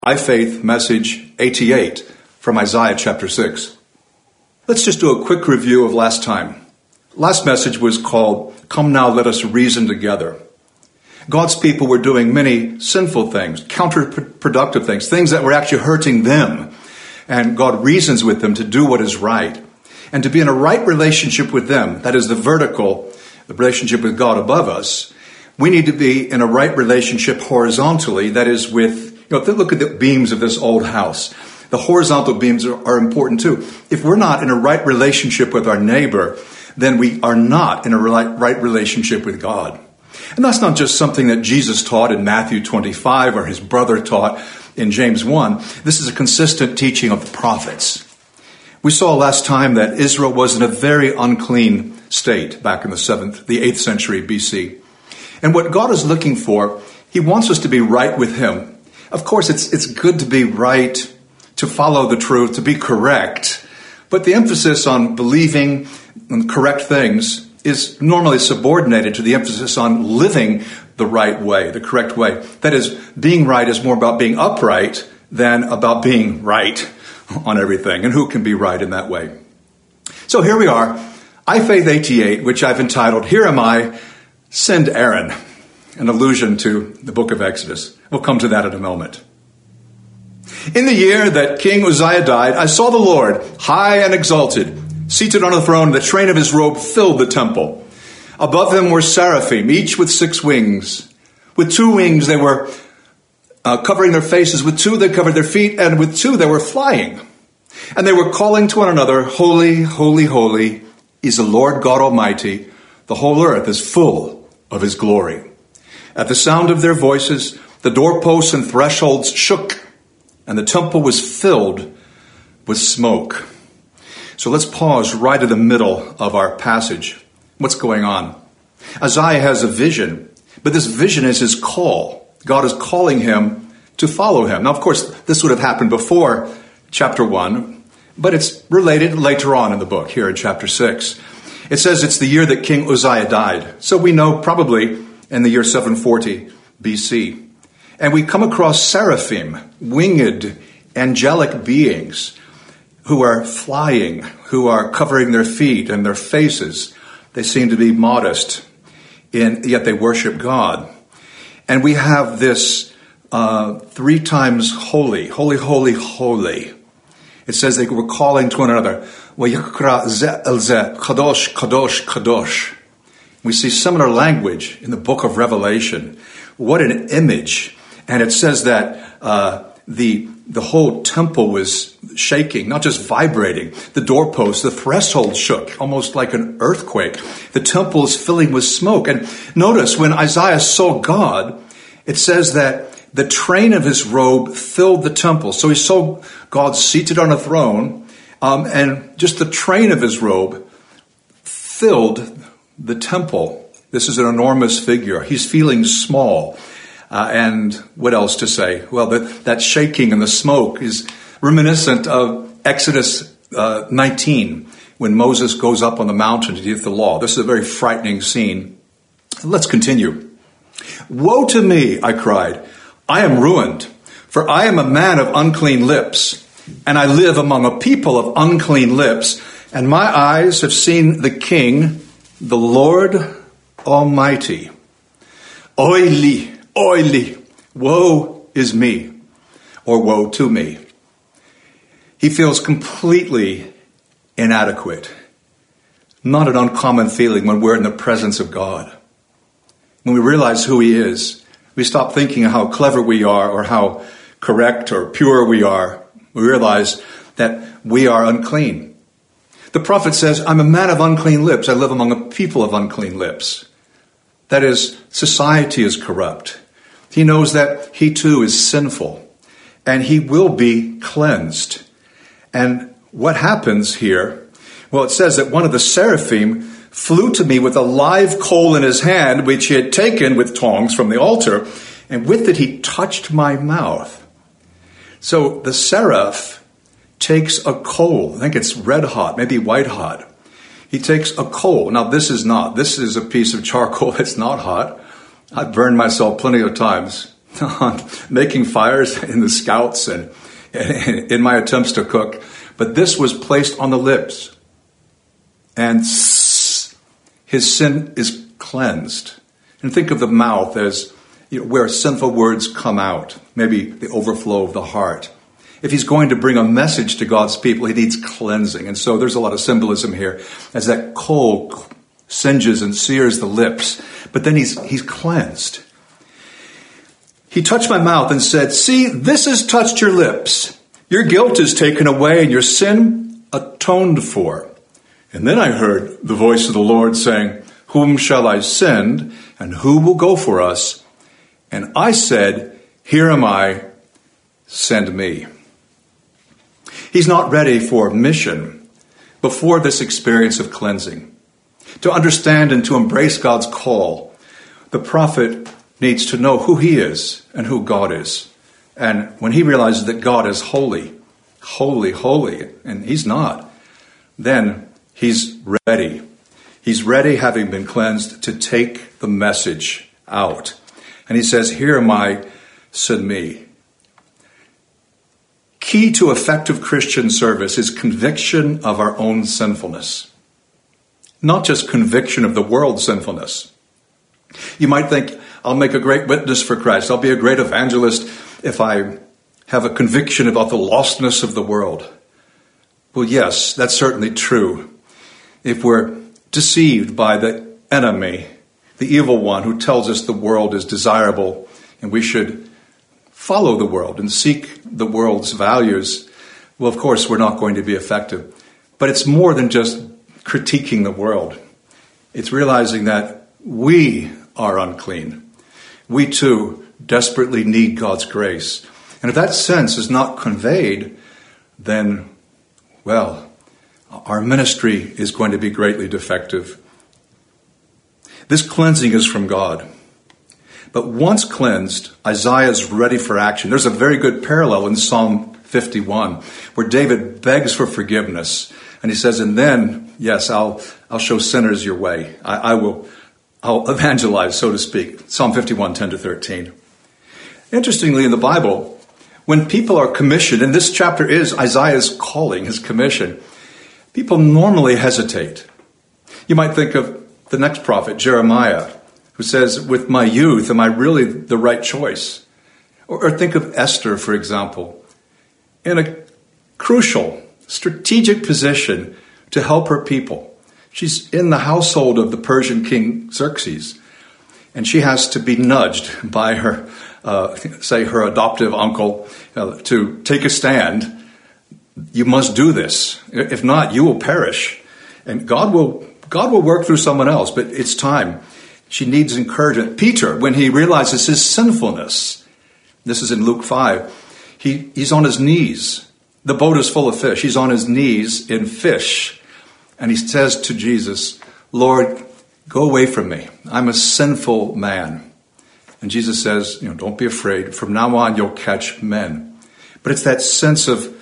iFaith message 88 from Isaiah chapter 6. Let's just do a quick review of last time. Last message was called, Come Now, Let Us Reason Together. God's people were doing many sinful things, counterproductive things, things that were actually hurting them. And God reasons with them to do what is right. And to be in a right relationship with them, that is the vertical, the relationship with God above us, we need to be in a right relationship horizontally, that is with, look at the beams of this old house. The horizontal beams are important too. If we're not in a right relationship with our neighbor, then we are not in a right relationship with God. And that's not just something that Jesus taught in Matthew 25 or his brother taught in James 1. This is a consistent teaching of the prophets. We saw last time that Israel was in a very unclean state back in the 8th century BC. And what God is looking for, he wants us to be right with him. Of course, it's good to be right, to follow the truth, to be correct. But the emphasis on believing in correct things is normally subordinated to the emphasis on living the right way, the correct way. That is, being right is more about being upright than about being right on everything. And who can be right in that way? So here we are, iFaith 88, which I've entitled, Here Am I, Send Aaron, an allusion to the book of Exodus. We'll come to that in a moment. In the year that King Uzziah died, I saw the Lord, high and exalted, seated on a throne. The train of his robe filled the temple. Above him were seraphim, each with 6 wings. With 2 wings they were covering their faces. With 2 they covered their feet. And with 2 they were flying. And they were calling to one another, Holy, holy, holy is the Lord God Almighty. The whole earth is full of his glory. At the sound of their voices, the doorposts and thresholds shook, and the temple was filled with smoke. So let's pause right in the middle of our passage. What's going on? Isaiah has a vision, but this vision is his call. God is calling him to follow him. Now, of course, this would have happened before chapter 1, but it's related later on in the book, here in chapter 6. It says it's the year that King Uzziah died. So we know probably in the year 740 BC. And we come across seraphim, winged, angelic beings who are flying, who are covering their feet and their faces. They seem to be modest, yet they worship God. And we have this 3 times holy, holy, holy, holy. It says they were calling to one another, Kadosh, Kadosh, Kadosh. We see similar language in the book of Revelation. What an image. And it says that the whole temple was shaking, not just vibrating. The doorposts, the threshold shook, almost like an earthquake. The temple is filling with smoke. And notice when Isaiah saw God, it says that the train of his robe filled the temple. So he saw God seated on a throne, and just the train of his robe filled the temple. This is an enormous figure. He's feeling small. And what else to say? Well, that shaking and the smoke is reminiscent of Exodus 19, when Moses goes up on the mountain to give the law. This is a very frightening scene. Let's continue. Woe to me, I cried. I am ruined, for I am a man of unclean lips, and I live among a people of unclean lips, and my eyes have seen the King, the Lord Almighty. Oily, oily, woe is me, or woe to me. He feels completely inadequate. Not an uncommon feeling when we're in the presence of God. When we realize who he is, we stop thinking how clever we are or how correct or pure we are. We realize that we are unclean. The prophet says, I'm a man of unclean lips. I live among a people of unclean lips. That is, society is corrupt. He knows that he too is sinful, and he will be cleansed. And what happens here? Well, it says that one of the seraphim flew to me with a live coal in his hand, which he had taken with tongs from the altar, and with it he touched my mouth. So the seraph takes a coal. I think it's red hot, maybe white hot. He takes a coal. Now, this is a piece of charcoal that's not hot. I've burned myself plenty of times. on making fires in the scouts and in my attempts to cook. But this was placed on the lips. And his sin is cleansed. And think of the mouth as where sinful words come out, maybe the overflow of the heart. If he's going to bring a message to God's people, he needs cleansing. And so there's a lot of symbolism here as that coal singes and sears the lips. But then he's cleansed. He touched my mouth and said, "See, this has touched your lips. Your guilt is taken away and your sin atoned for." And then I heard the voice of the Lord saying, "Whom shall I send, and who will go for us?" And I said, "Here am I, send me." He's not ready for mission before this experience of cleansing. To understand and to embrace God's call, the prophet needs to know who he is and who God is. And when he realizes that God is holy, holy, holy, and he's not, then he's ready. He's ready, having been cleansed, to take the message out. And he says, "Here am I, send me." Key to effective Christian service is conviction of our own sinfulness. Not just conviction of the world's sinfulness. You might think, I'll make a great witness for Christ. I'll be a great evangelist if I have a conviction about the lostness of the world. Well, yes, that's certainly true. If we're deceived by the enemy, the evil one who tells us the world is desirable and we should follow the world and seek the world's values, well, of course, we're not going to be effective. But it's more than just critiquing the world. It's realizing that we are unclean. We too desperately need God's grace. And if that sense is not conveyed, then, well, our ministry is going to be greatly defective. This cleansing is from God. But once cleansed, Isaiah is ready for action. There's a very good parallel in Psalm 51, where David begs for forgiveness. And he says, and then, yes, I'll show sinners your way. I'll evangelize, so to speak. Psalm 51, 10-13. Interestingly, in the Bible, when people are commissioned, and this chapter is Isaiah's calling, his commission, people normally hesitate. You might think of the next prophet, Jeremiah, who says, with my youth, am I really the right choice? Or think of Esther, for example, in a crucial, strategic position to help her people. She's in the household of the Persian king Xerxes, and she has to be nudged by her, her adoptive uncle, to take a stand. You must do this. If not, you will perish. And God will work through someone else, but it's time. She needs encouragement. Peter, when he realizes his sinfulness, this is in Luke 5, he's on his knees. The boat is full of fish. He's on his knees in fish. And he says to Jesus, Lord, go away from me. I'm a sinful man. And Jesus says, don't be afraid. From now on, you'll catch men. But it's that sense of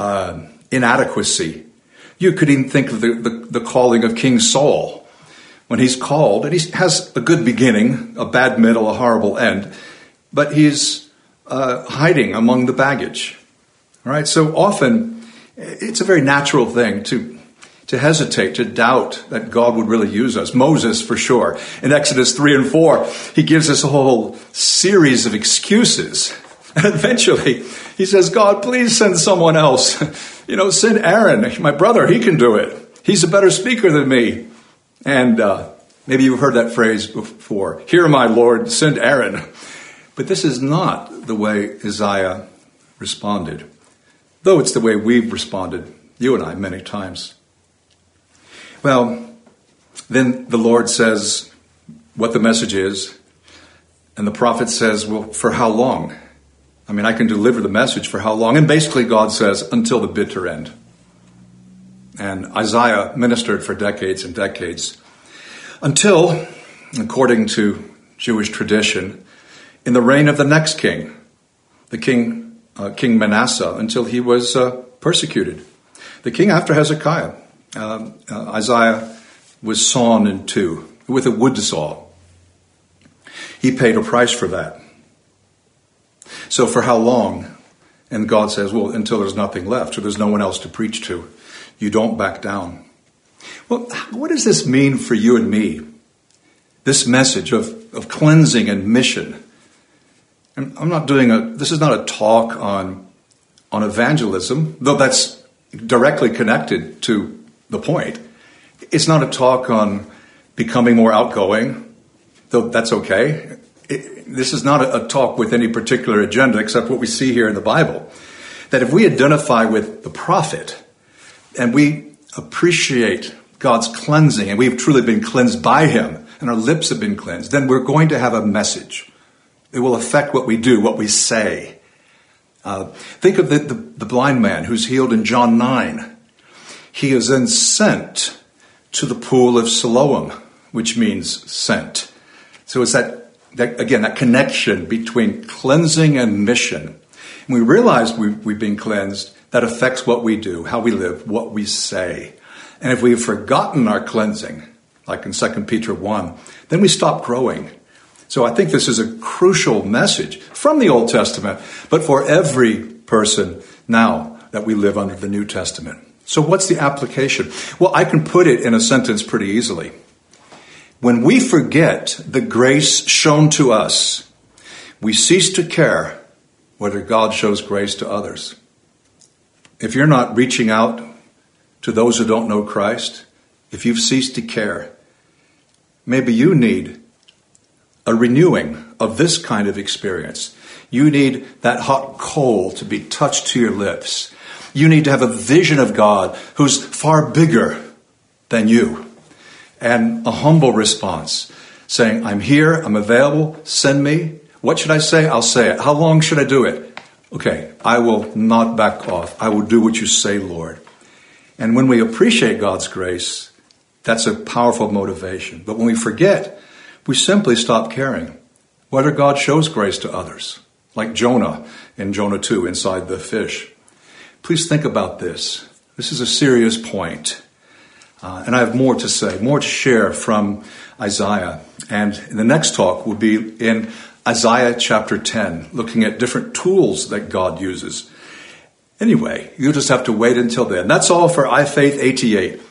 inadequacy. You could even think of the calling of King Saul. When he's called, and he has a good beginning, a bad middle, a horrible end, but he's hiding among the baggage. All right, so often it's a very natural thing to hesitate, to doubt that God would really use us. Moses, for sure. In Exodus 3 and 4, he gives us a whole series of excuses. And eventually, he says, God, please send someone else. Send Aaron, my brother, he can do it. He's a better speaker than me. And maybe you've heard that phrase before. Here am I, Lord, send Aaron. But this is not the way Isaiah responded, though it's the way we've responded, you and I, many times. Well, then the Lord says what the message is, and the prophet says, well, for how long? I can deliver the message for how long? And basically God says, until the bitter end. And Isaiah ministered for decades and decades until, according to Jewish tradition, in the reign of the next king, the King Manasseh, until he was persecuted. The king after Hezekiah, Isaiah was sawn in two with a wood saw. He paid a price for that. So for how long? And God says, well, until there's nothing left, or there's no one else to preach to. You don't back down. Well, what does this mean for you and me? This message of cleansing and mission. And this is not a talk on evangelism, though that's directly connected to the point. It's not a talk on becoming more outgoing, though that's okay. This is not a talk with any particular agenda except what we see here in the Bible. That if we identify with the prophet and we appreciate God's cleansing and we've truly been cleansed by him and our lips have been cleansed, then we're going to have a message. It will affect what we do, what we say. Think of the blind man who's healed in John 9. He is then sent to the pool of Siloam, which means sent. So it's that connection between cleansing and mission. When we realize we've been cleansed, that affects what we do, how we live, what we say. And if we've forgotten our cleansing, like in 2 Peter 1, then we stop growing. So I think this is a crucial message from the Old Testament, but for every person now that we live under the New Testament. So what's the application? Well, I can put it in a sentence pretty easily. When we forget the grace shown to us, we cease to care whether God shows grace to others. If you're not reaching out to those who don't know Christ, if you've ceased to care, maybe you need a renewing of this kind of experience. You need that hot coal to be touched to your lips. You need to have a vision of God who's far bigger than you. And a humble response, saying, I'm here, I'm available, send me. What should I say? I'll say it. How long should I do it? Okay, I will not back off. I will do what you say, Lord. And when we appreciate God's grace, that's a powerful motivation. But when we forget, we simply stop caring whether God shows grace to others, like Jonah in Jonah 2 inside the fish. Please think about this. This is a serious point. And I have more to say, more to share from Isaiah. And the next talk will be in Isaiah chapter 10, looking at different tools that God uses. Anyway, you'll just have to wait until then. That's all for iFaith 88.